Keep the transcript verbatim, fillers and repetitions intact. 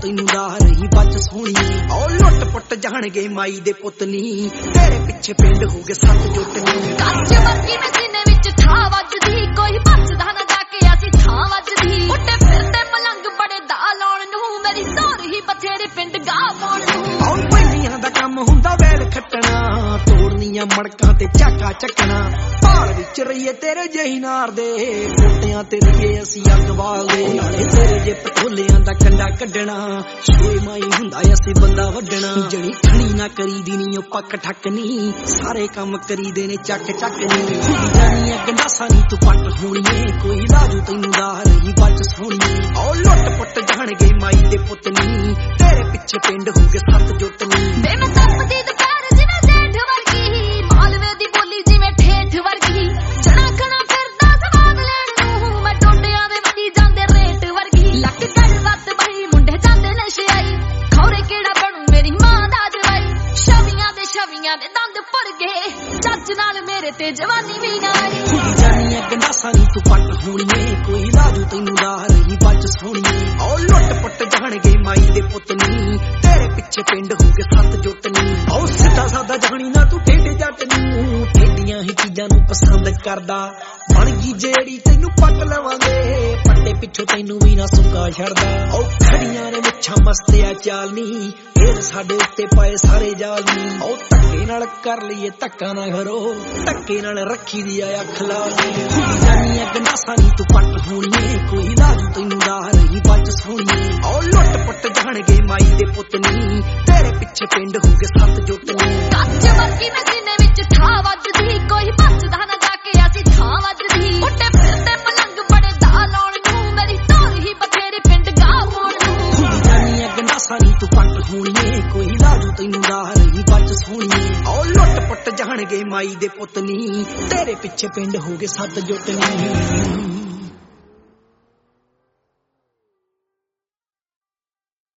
ਤੈਨੂੰ ਦਾ ਰਹੀ ਬਚ ਸੋਹਣੀ ਉਹ ਲੁੱਟ ਪੁੱਟ ਜਾਣਗੇ ਮਾਈ ਦੇ ਪੁੱਤ ਨੀ ਤੇਰੇ ਪਿੱਛੇ ਪਿੰਡ ਹੋ ਗਏ ਸੱਤ ਜੁੱਟ ਨੀ ਕੱਚ ਵਰਗੀ ਮੈਂ ਸੀਨੇ ਵਿੱਚ ਠਾ ਵੱਜਦੀ ਕੋਈ ਬਚਦਾ ਨਾ ਜਾ ਕੇ ਅਸੀਂ ਥਾਂ ਵੱਜਦੀ ਉੱਡੇ ਫਿਰਦੇ ਪਲੰਗ ਬੜੇ ਦਾ ਲਾਉਣ ਨੂੰ ਮੇਰੀ ਸੋਰ ਹੀ ਬਥੇਰੇ ਪਿੰਡ ਗਾ ਪਾਉਣ ਨੂੰ ਆਉਂ ਪਹਿਲੀਆਂ ਦਾ ਕੰਮ ਹੁੰਦਾ ਵੈਲ ਖੱਟਣਾ ਤੋੜਨੀਆਂ ਮੜਕਾਂ ਤੇ ਝਾਕਾ ਚੱਕਣਾ ਭਾਲ ਵਿੱਚ ਰਹੀਏ ਤੇਰੇ ਜਹੀ ਨਾਰ ਦੇ ਕੋਟਿਆਂ ਤੇ ਰਹੀਏ ਅਸੀਂ ਅੱਗ ਬਾਲਦੇ ਨਾਲੇ ਤੇਰੇ ਜੇ ਪਟੋਲਿਆਂ ਦਾ ਕੰਡਾ ਕੱਢਣਾ ਛੇ ਮਾਈ ਹੁੰਦਾ ਅਸੀਂ ਬੰਦਾ ਵੱਢਣਾ ਜਣੀ ਖਣੀ ਨਾ ਕਰੀਦੀ ਨੀ ਉਹ ਪੱਕ ਠੱਕ ਨੀ ਸਾਰੇ ਕੰਮ ਕਰੀਦੇ ਨੇ ਚੱਕ ਚੱਕ ਨੀ ਜਾਨੀਆਂ ਗੰਡਾਸਾਂ ਨੀ ਤੂੰ ਪੱਟ ਹੋਣੀਏ ਕੋਈ ਲਾਜੂ ਤੈਨੂੰ ਦਾ ਰਹੀ ਬਚ ਸੋਹਣੀਏ ਉਹ ਲੁੱਟ ਪੁੱਟ ਜਾਣਗੇ ਮਾਈ ਦੇ ਪੁੱਤ ਨੀ ਤੇਰੇ ਪਿੱਛੇ ਪਿੰਡ ਹੋ ਗਏ ਸੱਤ ਜੁੱਟ ਨੀ ਵੇ ਮੈਂ ਤਪਦੀ ਦੁਪਹਿਰ ਜਿਵੇਂ ਜੇਠ ਵਰਗੀ ਮਾਲਵੇ ਦੀ ਬੋਲੀ ਜਿਵੇਂ ਠੇਠ ਵਰਗੀ ਜਣਾ ਖਣਾ ਫਿਰਦਾ ਸਵਾਦ ਲੈਣ ਨੂੰ ਮੈਂ ਟੋਟਿਆਂ ਦੇ ਵੱਜੀ ਜਾਂਦੇ ਰੇਟ ਵਰਗੀ ਲੱਕ ਚੜ ਵੱਤ ਬਈ ਮੁੰਡੇ ਜਾਂਦੇ ਨਸ਼ੇ ਆਈ ਖੌਰੇ ਕਿਹੜਾ ਬਣੂ ਮੇਰੀ ਮਾਂ ਦਾ ਜਵਾਈ ਛਵੀਆਂ ਦੇ ਛਵੀਆਂ ਦੇ ਦੰਦ ਭਰ ਗਏ ਚੱਜ ਨਾਲ ਮੇਰੇ ਤੇ ਜਵਾਨੀ ਵੀ ਨਾ ਆਈ ਜਾਨੀਆਂ ਗੰਡਾਸਾਂ ਨੀ ਤੂੰ ਪੱਟ ਹੋਣੀਏ ਕੋਈ ਲਾਜੂ ਤੈਨੂੰ ਦਾ ਰਹੀ ਬਚ ਸੋਹਣੀਏ ਉਹ ਲੁੱਟ ਪੁੱਟ ਜਾਣਗੇ ਮਾਈ ਦੇ ਪੁੱਤ ਨੀ ਤੇਰੇ ਪਿੱਛੇ ਪਿੰਡ ਹੋ ਗਏ ਸੱਤ ਜੁੱਟ ਨੀ ਉਹ ਸਿੱਧਾ ਸਾਦਾ ਜਾਣੀ ਨਾ ਤੂੰ ਠੇਡੇ ਜੱਟ ਨੂੰ ਠੇਡੀਆਂ ਹੀ ਚੀਜ਼ਾਂ ਨੂੰ ਪਸੰਦ ਕਰਦਾ ਬਣ ਗਈ ਜਿਹੜੀ ਤੈਨੂੰ ਪੱਟ ਲਵਾਂਗੇ ਪੱਟੇ ਪਿੱਛੋਂ ਤੈਨੂੰ ਵੀ ਨਾ ਸੁੱਕਾ ਛੱਡਦਾ ਉਹ ਖੜੀਆਂ ਨੇ ਮੁੱਛਾਂ ਮਸਤਿਆ ਚਾਲ ਨੀ ਇਹ ਸਾਡੇ ਉੱਤੇ ਪਾਏ ਸਾਰੇ ਜਾਲ ਨੀ ਉਹ ਧੱਕੇ ਨਾਲ ਕਰ ਲਈਏ ਧੱਕਾ ਨਾ ਕਰੋ ਧੱਕੇ ਨਾਲ ਰੱਖੀ ਦੀ ਆ ਅੱਖ ਲਾਲ ਨੀ ਜਾਨੀਆਂ ਗੰਡਾਸਾਂ ਨੀ ਤੂੰ ਪੱਟ ਹੋਣੀਏ ਕੋਈ ਲਾਜੂ ਤੈਨੂੰ ਦਾ ਰਹੀ ਬਚ ਸੋਹਣੀਏ ਉਹ ਲੁੱਟ ਪੁੱਟ ਜਾਣਗੇ ਮਾਈ ਦੇ ਪੁੱਤ ਨੀ ਤੇਰੇ ਪਿੱਛੇ ਪਿੰਡ ਹੋ ਗਏ ਸੱਤ ਜੁੱਟ ਨੀ ਕੱਚ ਵਰਗੀ ਮੈਂ ਸੀਨੇ ਵਿੱਚ ਠਾ ਵੱਜਦੀ ਕੋਈ ਬਚਦਾ ਨਾ ਜਾ ਕੇ ਅਸੀਂ ਥਾਂ ਵੱਜਦੀ ਉੱਡੇ ਫਿਰਦੇ ਪਲੰਗ ਬੜੇ ਦਾ ਲਾਉਣ ਨੂੰ ਮੇਰੀ ਸੋਰ ਹੀ ਬਥੇਰੇ ਪਿੰਡ ਗਾ ਪਾਉਣ ਨੂੰ ਜਾਨੀਆਂ ਗੰਡਾਸਾਂ ਨੀ ਤੂੰ ਪੱਟ ਹੋਣੀਏ ਕੋਈ ਲਾਜੂ ਤੈਨੂੰ ਦਾ ਰਹੀ ਬਚ ਸੋਹਣੀਏ ਉਹ ਲੁੱਟ ਪੁੱਟ ਜਾਣਗੇ ਮਾਈ ਦੇ ਪੁੱਤ ਨੀ ਤੇਰੇ ਪਿੱਛੇ ਪਿੰਡ ਹੋ ਗਏ ਸੱਤ ਜੁੱਟ ਨੀ।